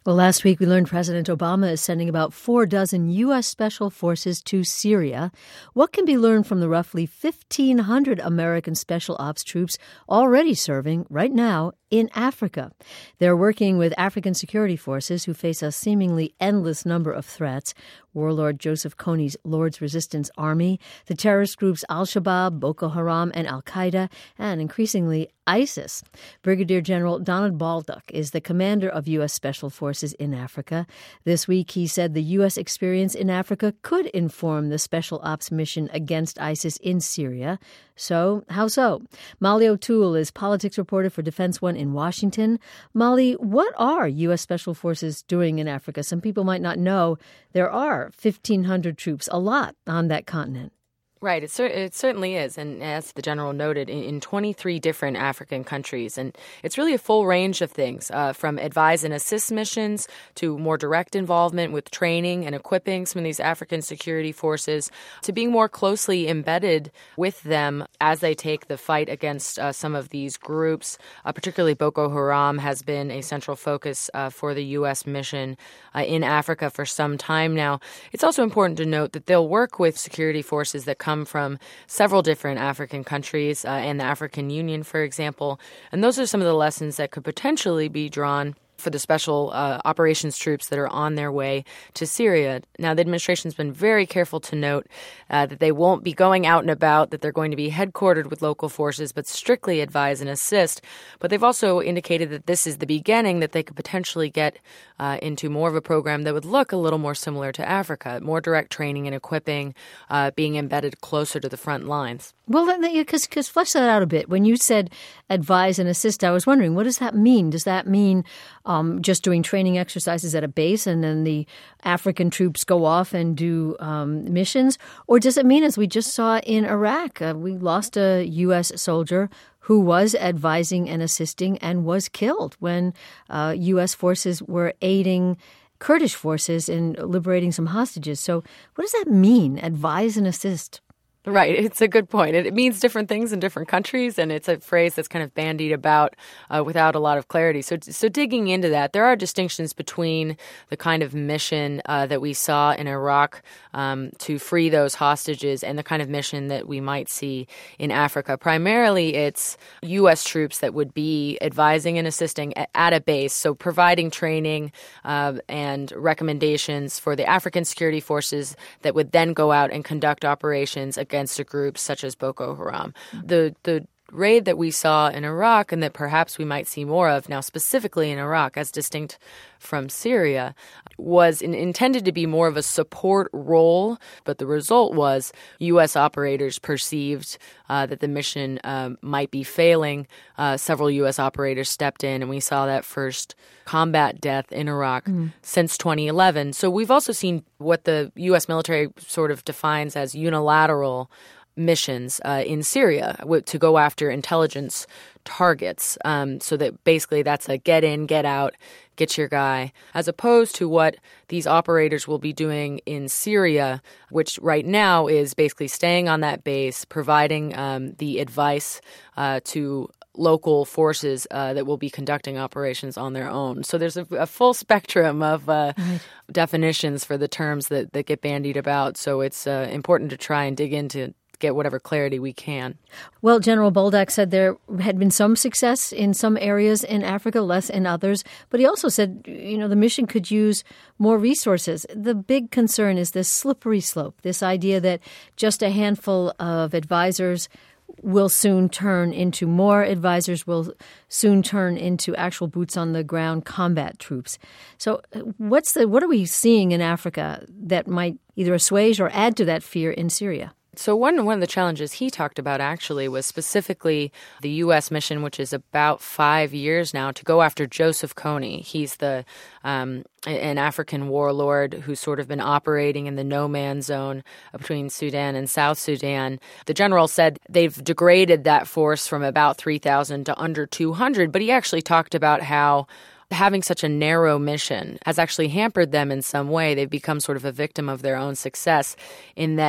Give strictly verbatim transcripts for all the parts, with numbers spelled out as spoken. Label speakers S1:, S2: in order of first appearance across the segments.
S1: Well, last week we learned President Obama is sending about four dozen U S. Special Forces to Syria. What can be learned from the roughly fifteen hundred American Special Ops troops already serving right now in Africa? They're working with African security forces who face a seemingly endless number of threats. Warlord Joseph Kony's Lord's Resistance Army, the terrorist groups Al-Shabaab, Boko Haram, and Al-Qaeda, and increasingly ISIS. Brigadier General Donald Baldock is the commander of U S. Special Forces in Africa. This week, he said the U S experience in Africa could inform the Special Ops mission against ISIS in Syria. So, how so? Molly O'Toole is politics reporter for Defense One in Washington. Molly, what are U S. Special Forces doing in Africa? Some people might not know there are fifteen hundred troops, a lot on that continent.
S2: Right. It, cer- it certainly is. And as the general noted, in, in twenty-three different African countries. And it's really a full range of things, uh, from advise and assist missions to more direct involvement with training and equipping some of these African security forces to being more closely embedded with them as they take the fight against uh, some of these groups. Uh, particularly Boko Haram has been a central focus uh, for the U S mission uh, in Africa for some time now. It's also important to note that they'll work with security forces that come from several different African countries uh, and the African Union, for example. And those are some of the lessons that could potentially be drawn for the special uh, operations troops that are on their way to Syria. Now, the administration's been very careful to note uh, that they won't be going out and about, that they're going to be headquartered with local forces, but strictly advise and assist. But they've also indicated that this is the beginning, that they could potentially get uh, into more of a program that would look a little more similar to Africa, more direct training and equipping, uh, being embedded closer to the front lines.
S1: Well, because because flesh that out a bit. When you said advise and assist, I was wondering, what does that mean? Does that mean um, just doing training exercises at a base and then the African troops go off and do um, missions? Or does it mean, as we just saw in Iraq, uh, we lost a U S soldier who was advising and assisting and was killed when uh, U S forces were aiding Kurdish forces in liberating some hostages? So what does that mean, advise and assist?
S2: Right. It's a good point. It, it means different things in different countries, and it's a phrase that's kind of bandied about uh, without a lot of clarity. So so digging into that, there are distinctions between the kind of mission uh, that we saw in Iraq um, to free those hostages and the kind of mission that we might see in Africa. Primarily, it's U S troops that would be advising and assisting at, at a base, so providing training uh, and recommendations for the African security forces that would then go out and conduct operations against against a group such as Boko Haram. The the raid that we saw in Iraq and that perhaps we might see more of now, specifically in Iraq, as distinct from Syria, was in, intended to be more of a support role, but the result was U S operators perceived uh, that the mission uh, might be failing. Uh, several U S operators stepped in, and we saw that first combat death in Iraq mm. since twenty eleven. So we've also seen what the U S military sort of defines as unilateral missions uh, in Syria to go after intelligence targets. Um, so that basically that's a get in, get out, get your guy, as opposed to what these operators will be doing in Syria, which right now is basically staying on that base, providing um, the advice uh, to local forces uh, that will be conducting operations on their own. So there's a, a full spectrum of uh, right. definitions for the terms that, that get bandied about. So it's uh, important to try and dig into get whatever clarity we can.
S1: Well, General Baldock said there had been some success in some areas in Africa, less in others. But he also said, you know, the mission could use more resources. The big concern is this slippery slope, this idea that just a handful of advisors will soon turn into more advisors, will soon turn into actual boots-on-the-ground combat troops. So what's the what are we seeing in Africa that might either assuage or add to that fear in Syria?
S2: So one one of the challenges he talked about actually was specifically the U S mission, which is about five years now, to go after Joseph Kony. He's the um, an African warlord who's sort of been operating in the no-man zone between Sudan and South Sudan. The general said they've degraded that force from about three thousand to under two hundred, but he actually talked about how having such a narrow mission has actually hampered them in some way. They've become sort of a victim of their own success in that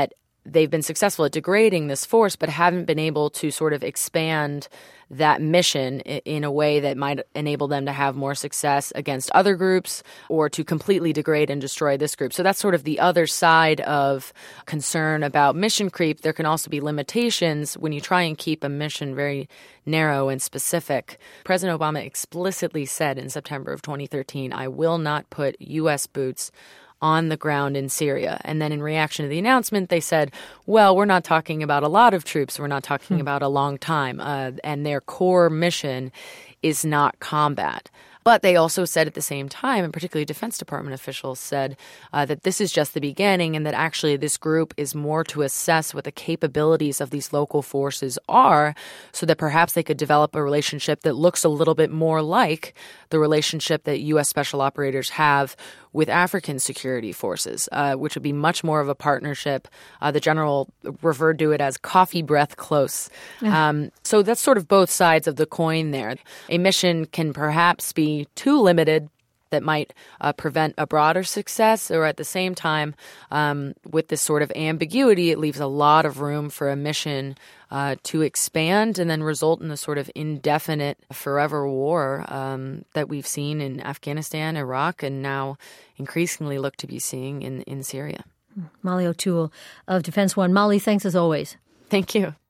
S2: they've been successful at degrading this force, but haven't been able to sort of expand that mission in a way that might enable them to have more success against other groups or to completely degrade and destroy this group. So that's sort of the other side of concern about mission creep. There can also be limitations when you try and keep a mission very narrow and specific. President Obama explicitly said in September of twenty thirteen, "I will not put U S boots on the ground in Syria." And then in reaction to the announcement, they said, well, we're not talking about a lot of troops. We're not talking hmm. about a long time. Uh, and their core mission is not combat. But they also said at the same time, and particularly Defense Department officials said uh, that this is just the beginning and that actually this group is more to assess what the capabilities of these local forces are so that perhaps they could develop a relationship that looks a little bit more like the relationship that U S special operators have with African security forces, uh, which would be much more of a partnership. Uh, the general referred to it as coffee breath close. Yeah. Um, so that's sort of both sides of the coin there. A mission can perhaps be too limited that might uh, prevent a broader success, or at the same time, um, with this sort of ambiguity, it leaves a lot of room for a mission uh, to expand and then result in a sort of indefinite, forever war um, that we've seen in Afghanistan, Iraq, and now increasingly look to be seeing in, in Syria.
S1: Molly O'Toole of Defense One. Molly, thanks as always.
S2: Thank you.